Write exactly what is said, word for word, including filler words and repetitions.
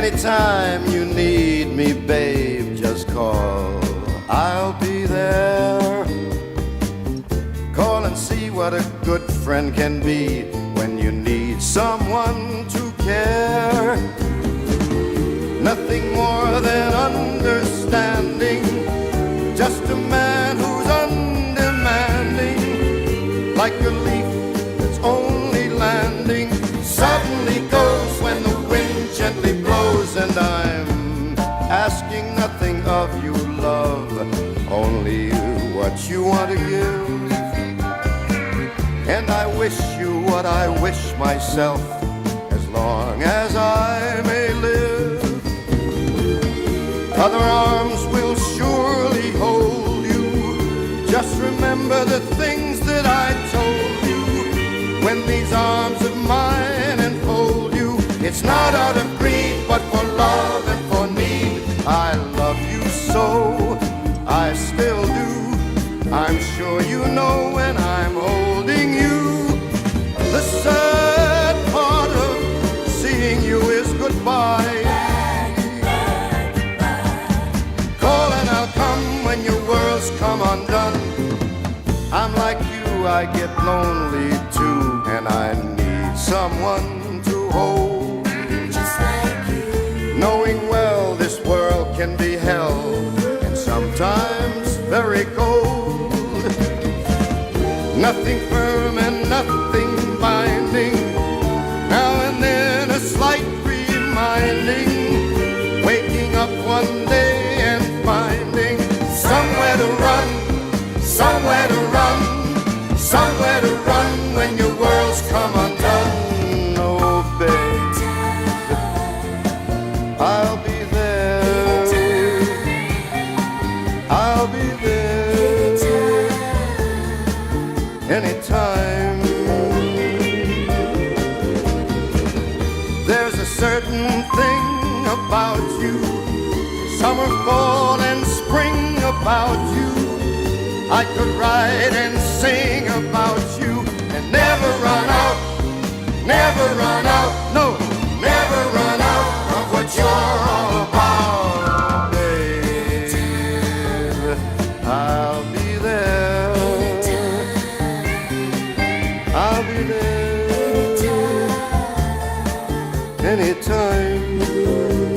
Anytime you need me, babe, just call. I'll be there. Call and see what a good friend can be when you need someone to care. Nothing more than understanding, just a man who's undemanding, like a leaf that's only landing, suddenly goes when the wind gently blows. And I'm asking nothing of you, love, only what you want to give. And I wish you what I wish myself, as long as I may live. Other arms will surely hold you. Just remember the things that I told you. When these arms of mine enfold you, it's not out of greed, but for love and for need. I love you so, I still do. I'm sure you know when I'm holding you. The sad part of seeing you is goodbye. Call and I'll come when your world's come undone. I'm like you, I get lonely too, and I need someone to hold. Just like you. Knowing well this world can be held, and sometimes very cold. Nothing firm and nothing binding, now and then a slight reminding, waking up one day and finding somewhere to run, somewhere to run, somewhere to run when your world's come undone. Oh, babe, I'll be there, I'll be there anytime. There's a certain thing about you, summer, fall, and spring about you. I could write and sing about you and never run out, never run out, no, never run out of what you're all about, babe. I'll be there, I'll be there anytime.